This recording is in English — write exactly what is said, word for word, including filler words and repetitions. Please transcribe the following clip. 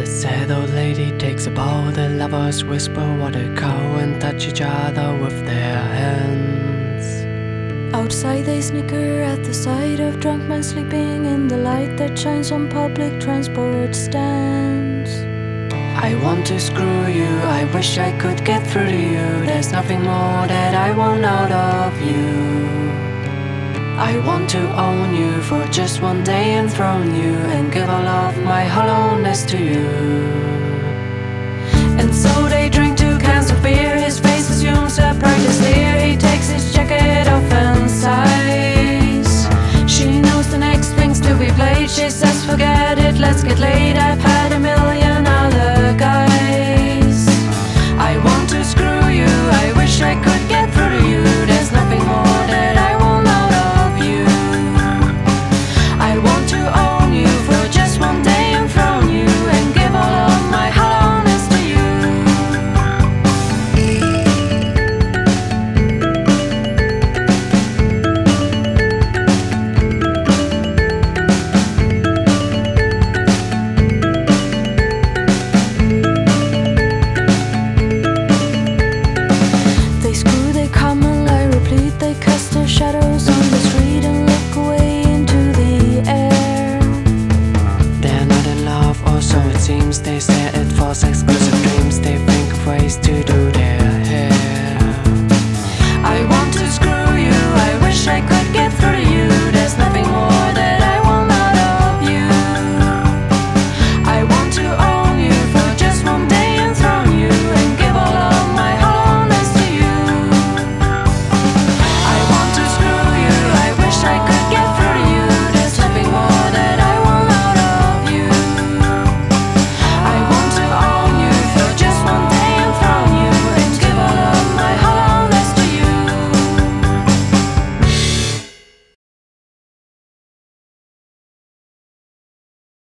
The sad old lady takes a bow, the lovers whisper what a cow and touch each other with their hands. Outside they snicker at the sight of drunk men sleeping in the light that shines on public transport stands. I want to screw you, I wish I could get through to you. There's nothing more that I want out of you. I want to own you for just one day, enthrone you, and give all of my hollowness to you. And so they drink two cans of beer. His face assumes a practice leer. He takes his jacket off and sighs. She knows the next thing's to be played. She says forget it, let's get laid. I've had a million other guys. I want to screw you, I wish I could get through to you. There's nothing more that I want out of you. I want to own you for just one day, enthrone you, and give all of my hollowness to you. They screw, they come and lie replete. They cast their shadows on the street and look away into the air. They're not in love, or so it seems. They stare at false exclusive dreams. They think of ways to do